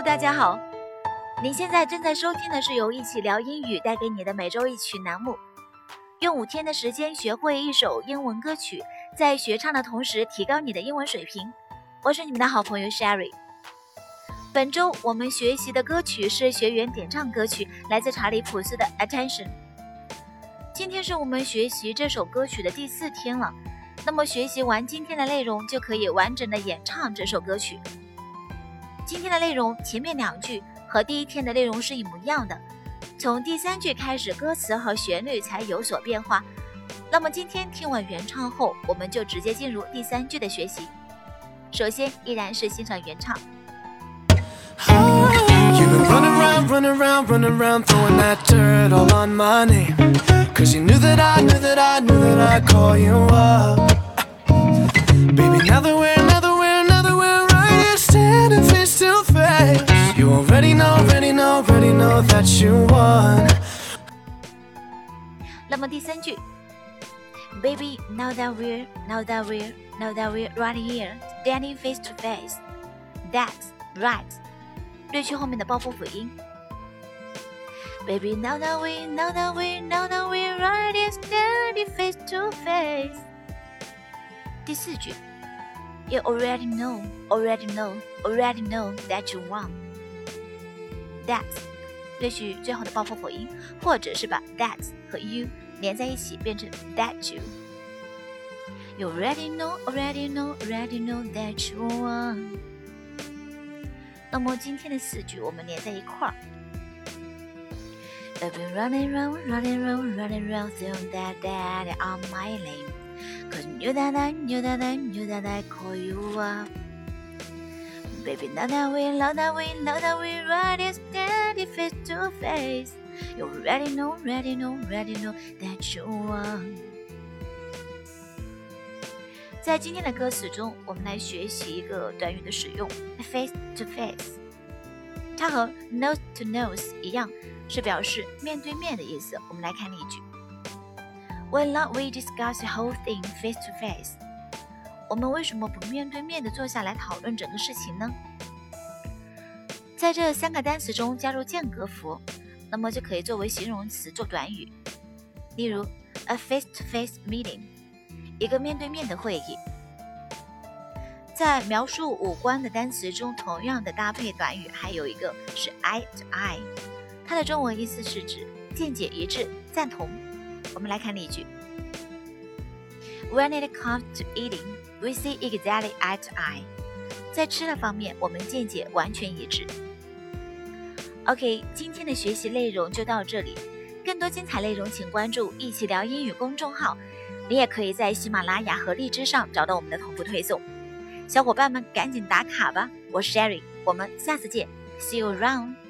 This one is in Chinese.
大家好，您现在正在收听的是由一起聊英语带给你的每周一曲栏目，用5天的时间学会一首英文歌曲，在学唱的同时提高你的英文水平。我是你们的好朋友 Sherry。 本周我们学习的歌曲是学员点唱歌曲，来自查理普斯的 Attention。 今天是我们学习这首歌曲的第4天了，那么学习完今天的内容就可以完整的演唱这首歌曲。今天的内容前面2句和第1天的内容是一模一样的，从第3句开始歌词和旋律才有所变化。那么今天听完原唱后，我们就直接进入第3句的学习。首先依然是欣赏原唱。 You've been running around, throwing that dirt all on my name. Cause you knew that I'd call you up. Baby, now that we're right here standing face to face, you already know that you won. 那么第3句 Baby, now that we're right here standing face to face, that's right. 略去后面的爆破辅音。Baby, now that we're right here standing face to face. 第4句 You already know that you won. That's 略去最后的爆破辅音，或者是把 that 和 you 连在一起变成 that you. You already know that you won. 那么今天的4句我们连在一块儿。I've been running around, throwing that dirt on my name. Cause you knew that I call you up. Baby, now that we're right here standing face to face, you already know that you won. 在今天的歌词中，我们来学习一个短语的使用 face to face。 它和 nose to nose 一样，是表示面对面的意思。我们来看例句 Why not we discuss the whole thing face to face? 我们为什么不面对面的坐下来讨论整个事情呢？在这3个单词中加入间隔符，那么就可以作为形容词做短语。例如 a face to face meeting，一个面对面的会议。在描述五官的单词中，同样的搭配短语还有一个是 eye to eye， 它的中文意思是指见解一致、赞同。我们来看例句 When it comes to eating, we see exactly eye to eye。 在吃的方面，我们见解完全一致。 OK， 今天的学习内容就到这里，更多精彩内容请关注一起聊英语公众号，你也可以在喜马拉雅和荔枝上找到我们的同步推送。小伙伴们赶紧打卡吧，我是 Sherry， 我们下次见 See you around。